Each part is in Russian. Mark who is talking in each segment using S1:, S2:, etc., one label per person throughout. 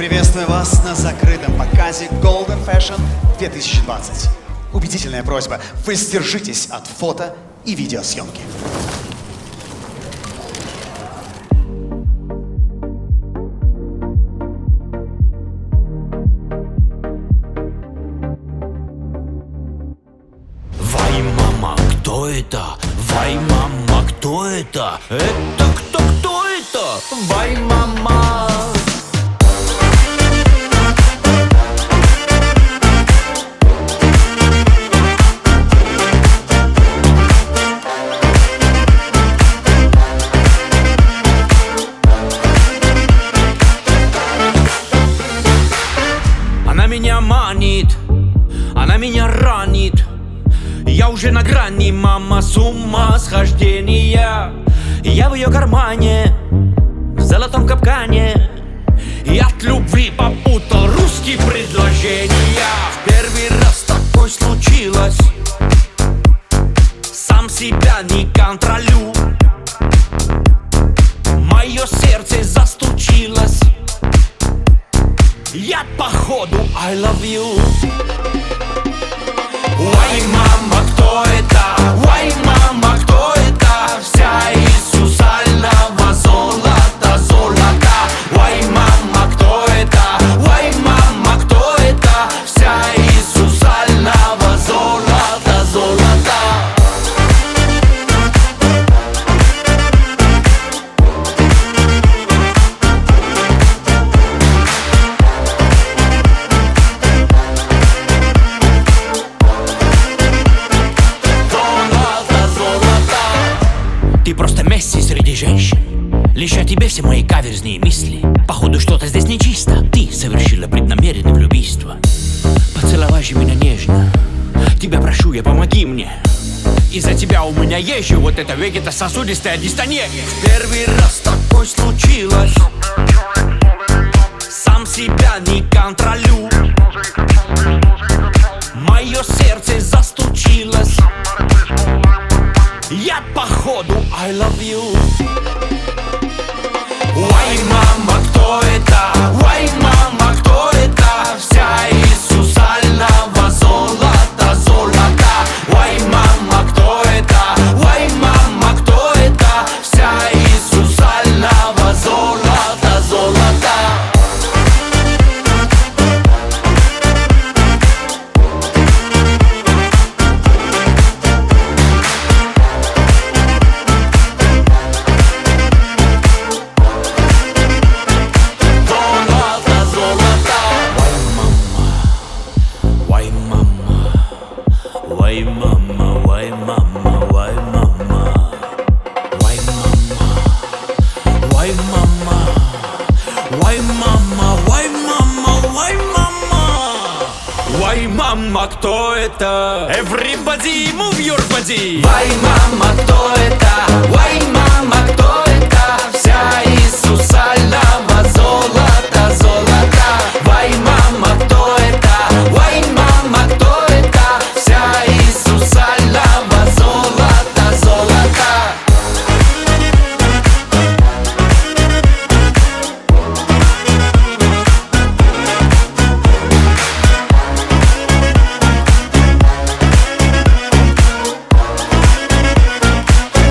S1: Приветствую вас на закрытом показе Golden Fashion 2020. Убедительная просьба, воздержитесь от фото и видеосъемки.
S2: Вай, мама, кто это? Вай, мама, кто это? Это кто это? Вай, мама. Она меня манит, она меня ранит. Я уже на грани, мама, с ума схождения. Я в ее кармане, в золотом капкане. И от любви попутал русские предложения. В первый раз такое случилось. Сам себя не контролю. Мое сердце застучилось. Я походу I love you. Ой, мама, кто это? Ой, мама, кто это? Вся из сусального золота, золота. Ой, мама, кто это? Ой, мама, кто это? Вся из сусального золота, золота. Ты просто Месси среди женщин. Лишь о тебе все мои каверзные мысли. Походу что-то здесь нечисто. Ты совершила преднамеренное влюбийство. Поцеловай же меня нежно. Тебя прошу, я помоги мне. Из-за тебя у меня есть же вот эта вегетососудистая дистония. В первый раз такое случилось. Сам себя не контролю. Мое сердце застучилось. Я походу I love you. Ой, мама, кто это? Ой, мама, кто это? Вся из сусального золота, золота. Ой, мама, кто это? Ой, мама, кто это? Вся из сусального золота, золота. Why mama, why mama, why mama, why mama, why mama, why mama, why mama, why mama, why mama, кто это? Everybody move your body. Why mama, кто это? Why mama, кто это? Вся из сусального золота, золота. Why mama, кто это? Why mama, кто это? Вся из сусального золота, золота.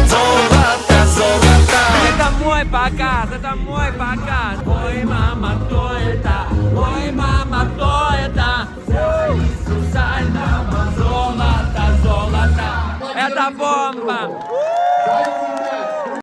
S3: Это мой показ, это мой показ. Ой, мама, кто